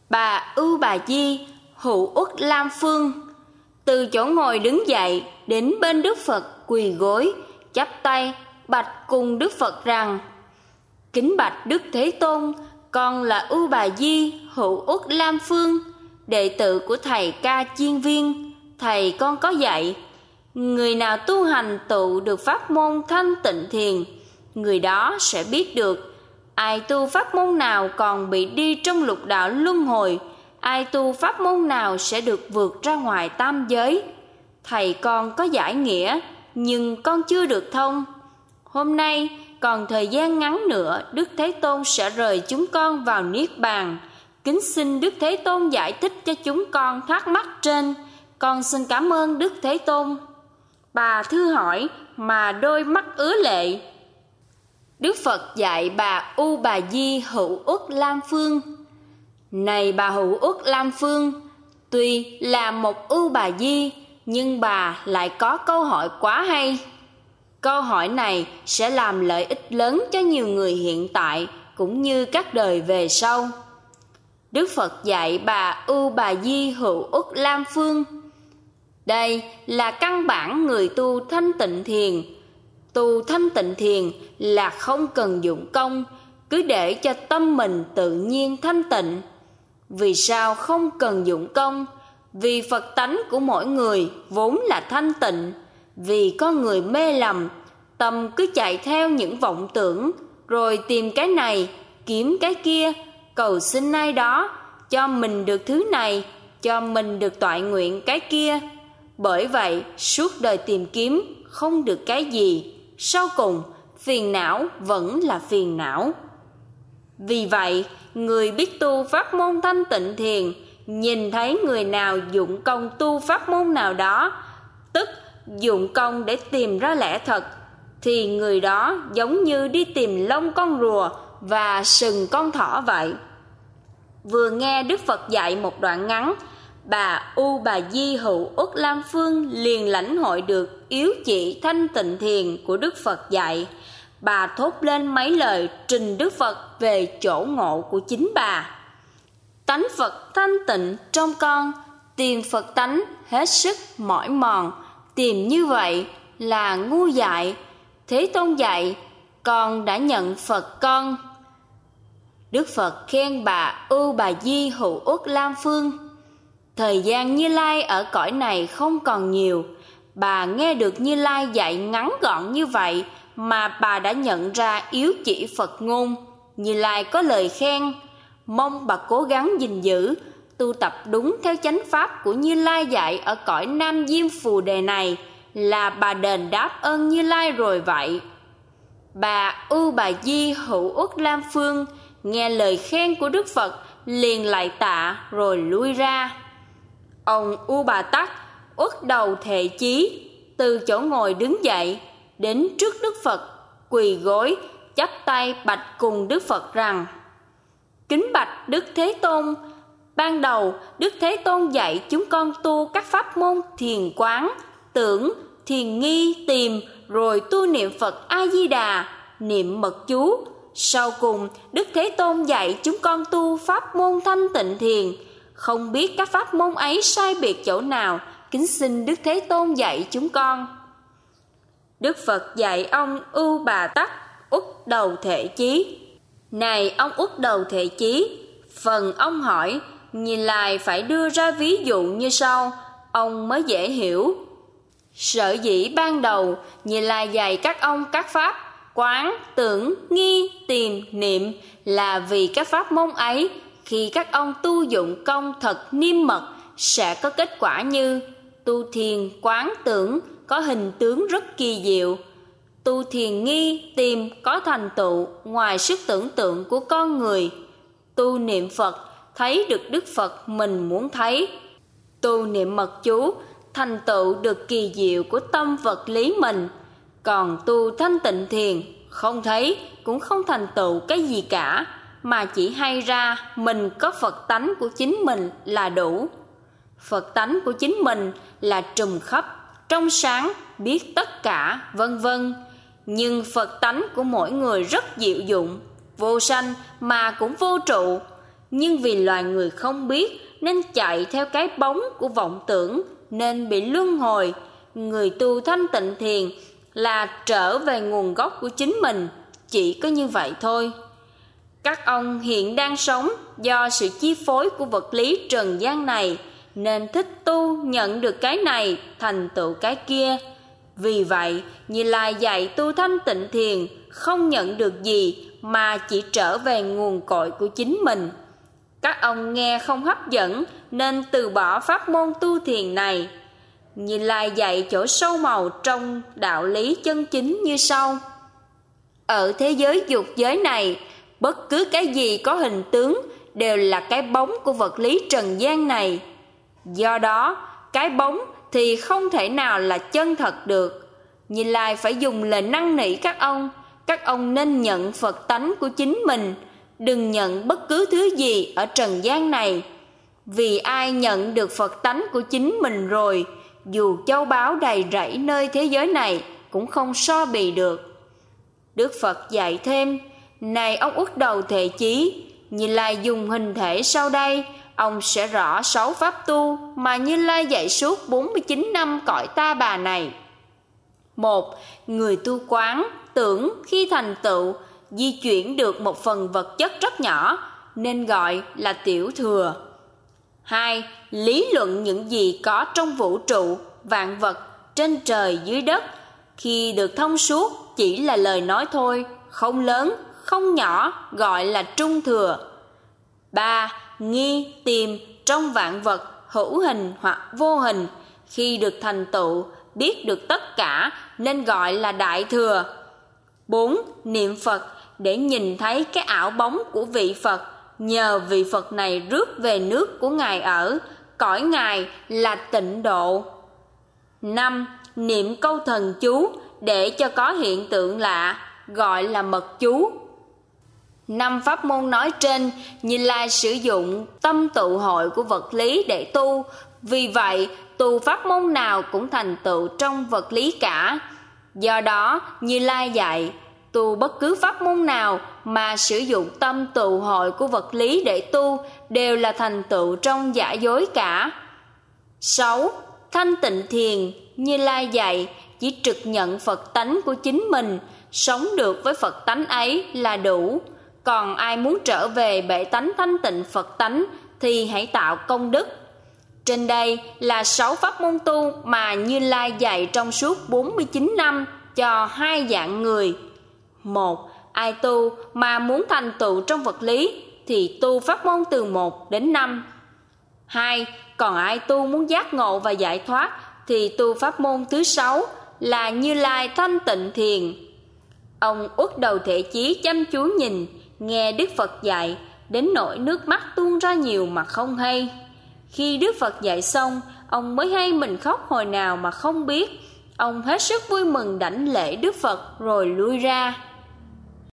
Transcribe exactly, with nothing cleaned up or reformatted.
Bà Ưu Bà Di Hữu Uất Lam Phương từ chỗ ngồi đứng dậy, đến bên Đức Phật quỳ gối, chắp tay bạch cùng Đức Phật rằng: Kính bạch Đức Thế Tôn, con là Ưu Bà Di Hữu Uất Lam Phương, đệ tử của thầy Ca Chiên Viên. Thầy con có dạy, người nào tu hành tụ được pháp môn thanh tịnh thiền, người đó sẽ biết được ai tu pháp môn nào còn bị đi trong lục đạo luân hồi, ai tu pháp môn nào sẽ được vượt ra ngoài tam giới. Thầy con có giải nghĩa, nhưng con chưa được thông. Hôm nay còn thời gian ngắn nữa, Đức Thế Tôn sẽ rời chúng con vào Niết Bàn. Kính xin Đức Thế Tôn giải thích cho chúng con thắc mắc trên. Con xin cảm ơn Đức Thế Tôn. Bà thư hỏi mà đôi mắt ứa lệ. Đức Phật dạy bà Ưu Bà Di Hữu Uất Lam Phương: Này bà Hữu Uất Lam Phương, tuy là một Ưu Bà Di, nhưng bà lại có câu hỏi quá hay. Câu hỏi này sẽ làm lợi ích lớn cho nhiều người hiện tại cũng như các đời về sau. Đức Phật dạy bà Ưu Bà Di Hữu Uất Lam Phương: Đây là căn bản người tu thanh tịnh thiền. Tu thanh tịnh thiền là không cần dụng công, cứ để cho tâm mình tự nhiên thanh tịnh. Vì sao không cần dụng công? Vì Phật tánh của mỗi người vốn là thanh tịnh. Vì con người mê lầm, tâm cứ chạy theo những vọng tưởng, rồi tìm cái này, kiếm cái kia, cầu xin ai đó, cho mình được thứ này, cho mình được toại nguyện cái kia. Bởi vậy, suốt đời tìm kiếm, không được cái gì. Sau cùng, phiền não vẫn là phiền não. Vì vậy, người biết tu pháp môn thanh tịnh thiền, nhìn thấy người nào dụng công tu pháp môn nào đó, tức dụng công để tìm ra lẽ thật, thì người đó giống như đi tìm lông con rùa và sừng con thỏ vậy. Vừa nghe Đức Phật dạy một đoạn ngắn, bà Ưu Bà Di Hữu Uất Lam Phương liền lãnh hội được yếu chỉ thanh tịnh thiền của Đức Phật dạy. Bà thốt lên mấy lời trình Đức Phật về chỗ ngộ của chính bà. Tánh Phật thanh tịnh trong con, tìm Phật tánh hết sức mỏi mòn, tìm như vậy là ngu dại. Thế Tôn dạy, con đã nhận Phật con. Đức Phật khen bà Ưu Bà Di Hữu Uất Lam Phương: Thời gian Như Lai ở cõi này không còn nhiều. Bà nghe được Như Lai dạy ngắn gọn như vậy mà bà đã nhận ra yếu chỉ Phật ngôn. Như Lai có lời khen, mong bà cố gắng gìn giữ, tu tập đúng theo chánh pháp của Như Lai dạy ở cõi Nam Diêm Phù Đề này, là bà đền đáp ơn Như Lai rồi vậy. Bà Ưu Bà Di Hữu Uất Lam Phương nghe lời khen của Đức Phật, liền lạy tạ rồi lui ra. Ông U Bà Tắc uất đầu thệ chí, từ chỗ ngồi đứng dậy, đến trước Đức Phật quỳ gối, chắp tay bạch cùng Đức Phật rằng: Kính bạch Đức Thế Tôn, ban đầu Đức Thế Tôn dạy chúng con tu các pháp môn thiền quán, tưởng, thiền nghi, tìm, rồi tu niệm Phật A Di Đà, niệm mật chú. Sau cùng Đức Thế Tôn dạy chúng con tu pháp môn thanh tịnh thiền. Không biết các pháp môn ấy sai biệt chỗ nào, kính xin Đức Thế Tôn dạy chúng con. Đức Phật dạy ông Ưu Bà Tắc uất đầu thệ chí: Này ông uất đầu thệ chí, phần ông hỏi, Như Lai phải đưa ra ví dụ như sau, ông mới dễ hiểu. Sở dĩ ban đầu Như Lai dạy các ông các pháp quán, tưởng, nghi, tìm, niệm, là vì các pháp môn ấy khi các ông tu dụng công thật niêm mật sẽ có kết quả như tu thiền quán tưởng có hình tướng rất kỳ diệu, tu thiền nghi tìm có thành tựu ngoài sức tưởng tượng của con người, tu niệm Phật thấy được Đức Phật mình muốn thấy, tu niệm mật chú thành tựu được kỳ diệu của tâm vật lý mình. Còn tu thanh tịnh thiền không thấy cũng không thành tựu cái gì cả, mà chỉ hay ra mình có Phật tánh của chính mình là đủ. Phật tánh của chính mình là trùm khắp, trong sáng, biết tất cả, vân vân. Nhưng Phật tánh của mỗi người rất diệu dụng, vô sanh mà cũng vô trụ. nhưng vì loài người không biết nên chạy theo cái bóng của vọng tưởng nên bị luân hồi. Người tu thanh tịnh thiền là trở về nguồn gốc của chính mình, chỉ có như vậy thôi. Các ông hiện đang sống do sự chi phối của vật lý trần gian này nên thích tu nhận được cái này thành tựu cái kia. Vì vậy, Như Lai dạy tu thanh tịnh thiền không nhận được gì mà chỉ trở về nguồn cội của chính mình. Các ông nghe không hấp dẫn nên từ bỏ pháp môn tu thiền này. Như Lai dạy chỗ sâu màu trong đạo lý chân chính như sau. Ở thế giới dục giới này, bất cứ cái gì có hình tướng đều là cái bóng của vật lý trần gian này. Do đó, cái bóng thì không thể nào là chân thật được. Như Lai phải dùng lời năn nỉ các ông, các ông nên nhận Phật tánh của chính mình, đừng nhận bất cứ thứ gì ở trần gian này. Vì ai nhận được Phật tánh của chính mình rồi, dù châu báu đầy rẫy nơi thế giới này cũng không so bì được. Đức Phật dạy thêm, này ông Uất Đầu Thệ Chí, Như Lai dùng hình thể sau đây, ông sẽ rõ sáu pháp tu mà Như Lai dạy suốt bốn mươi chín năm cõi Ta Bà này. Một, người tu quán, tưởng khi thành tựu, di chuyển được một phần vật chất rất nhỏ, nên gọi là tiểu thừa. Hai, lý luận những gì có trong vũ trụ, vạn vật, trên trời dưới đất, khi được thông suốt chỉ là lời nói thôi, không lớn, không nhỏ, gọi là trung thừa. Ba, nghi, tìm trong vạn vật, hữu hình hoặc vô hình, khi được thành tựu, biết được tất cả, nên gọi là đại thừa. Bốn, niệm Phật để nhìn thấy cái ảo bóng của vị Phật, nhờ vị Phật này rước về nước của Ngài ở, cõi Ngài là tịnh độ. Năm, niệm câu thần chú để cho có hiện tượng lạ, gọi là mật chú. Năm pháp môn nói trên, Như Lai sử dụng tâm tụ hội của vật lý để tu, vì vậy tu pháp môn nào cũng thành tựu trong vật lý cả. Do đó, Như Lai dạy, tu bất cứ pháp môn nào mà sử dụng tâm tụ hội của vật lý để tu đều là thành tựu trong giả dối cả. Sáu, thanh tịnh thiền, Như Lai dạy, chỉ trực nhận Phật tánh của chính mình, sống được với Phật tánh ấy là đủ. Còn ai muốn trở về bệ tánh thanh tịnh Phật tánh thì hãy tạo công đức. Trên đây là sáu pháp môn tu mà Như Lai dạy trong suốt bốn mươi chín năm cho hai dạng người. Một, ai tu mà muốn thành tựu trong vật lý thì tu pháp môn từ một đến năm. Hai, còn ai tu muốn giác ngộ và giải thoát thì tu pháp môn thứ sáu là Như Lai thanh tịnh thiền. Ông Uất Đầu Thệ Chí chăm chú nhìn, nghe Đức Phật dạy, đến nỗi nước mắt tuôn ra nhiều mà không hay. Khi Đức Phật dạy xong, ông mới hay mình khóc hồi nào mà không biết. Ông hết sức vui mừng đảnh lễ Đức Phật rồi lui ra.